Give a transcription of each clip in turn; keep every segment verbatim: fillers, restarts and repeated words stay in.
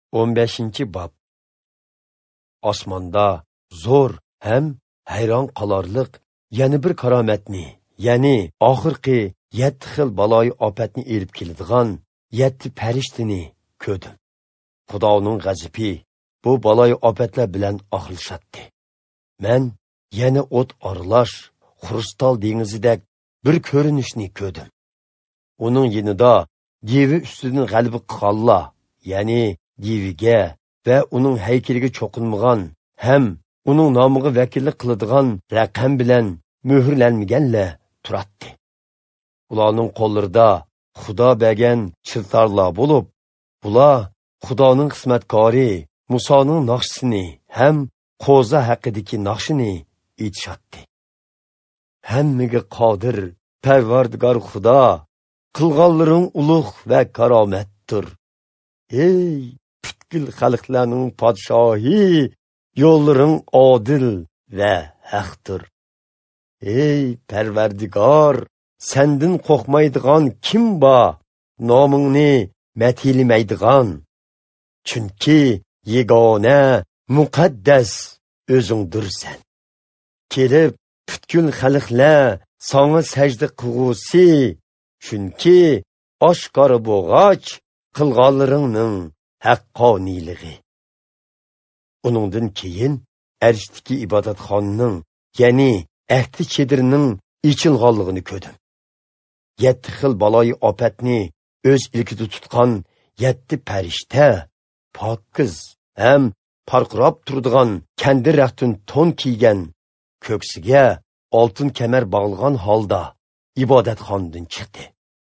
o'n beshinchi bob. Osmonda zo'r ham hayron qolarliq yana bir karomatni, ya'ni oxirgi yetti xil baloyi ofatni elib keladigan yetti farishtani ko'rdim. Xudoning g'azabi bu baloyi ofatlar bilan oxirlashatdi. Men yana o't oralash, xrustal dengizidek bir ko'rinishni ko'rdim. Uning yinida devi ustidan g'alaba qilganlar, ya'ni deviga ve uning heykeliga cho'qinmagan hem uning nomiga vakillik qiladigan raqam bilan muhrlanmaganlar turatdi. Ularning qo'llarida Xudo bergan chiltarlar bo'lib, bular Xudoning qismatkori Musoning naqshini hem qo'za haqidagi naqshini aytishatdi. Hammaga qodir Parvardigor Xudo, qilganlaring ulug' va karomatdir. Ey butkul xalqlarning podshohi, yo'llaring odil va haqdir. Ey Parvardigor, sendin qo'rqmaydigan kim bor? Nomingni matilmaydigan. Chunki yegona, muqaddas o'zingdirsan. Kelib butkul xalqlar sana sajda qilgusi, chunki oshkora bo'g'ach qilganlaringning haqqoniyligi. Uningdan keyin arshdagi ibodatxonaning, ya'ni ahdi chedirining ichilganligini ko'rdim. Yetti xil baloyi ofatni o'z ilkida tutgan yetti farishta, pokiz ham parqirab turadigan kandir raqtin to'n kiygan, ko'ksiga oltin kamar bog'lagan holda ibodatxonadan chiqdi.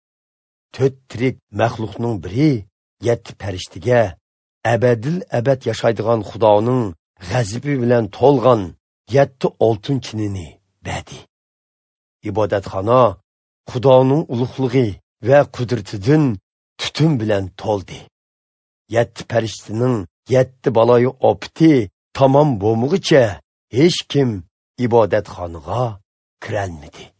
To'rt tirik maxluqning biri yetti farishtaga abadil abad yashaydigan Xudoning g'azabi bilan to'lgan yetti oltin chinini berdi. Ibodatxona Xudoning ulug'ligi va qudratidan tutun bilan to'ldi. Yetti farishtaning yetti baloyi opti tamom bo'lmog'icha hech kim ibodatxonaga kirolmadi.